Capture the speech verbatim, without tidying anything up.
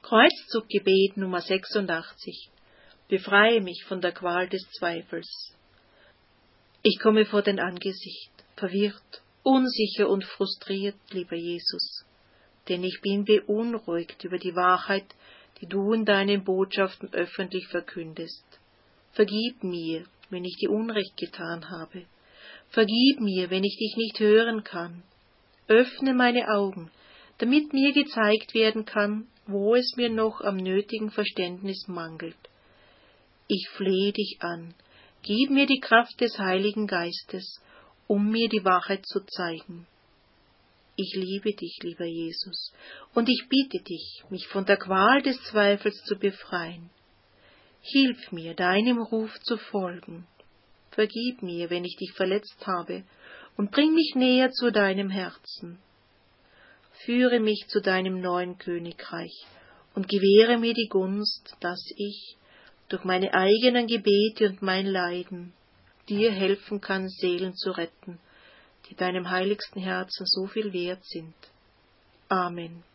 Kreuzzuggebet Nummer sechsundachtzig. Befreie mich von der Qual des Zweifels. Ich komme vor dein Angesicht, verwirrt, unsicher und frustriert, lieber Jesus, denn ich bin beunruhigt über die Wahrheit, die du in deinen Botschaften öffentlich verkündest. Vergib mir, wenn ich dir Unrecht getan habe. Vergib mir, wenn ich dich nicht hören kann. Öffne meine Augen, damit mir gezeigt werden kann, wo es mir noch am nötigen Verständnis mangelt. Ich flehe dich an, gib mir die Kraft des Heiligen Geistes, um mir die Wahrheit zu zeigen. Ich liebe dich, lieber Jesus, und ich bitte dich, mich von der Qual des Zweifels zu befreien. Hilf mir, deinem Ruf zu folgen. Vergib mir, wenn ich dich verletzt habe, und bring mich näher zu deinem Herzen. Führe mich zu deinem neuen Königreich und gewähre mir die Gunst, dass ich, durch meine eigenen Gebete und mein Leiden, dir helfen kann, Seelen zu retten, die deinem heiligsten Herzen so viel wert sind. Amen.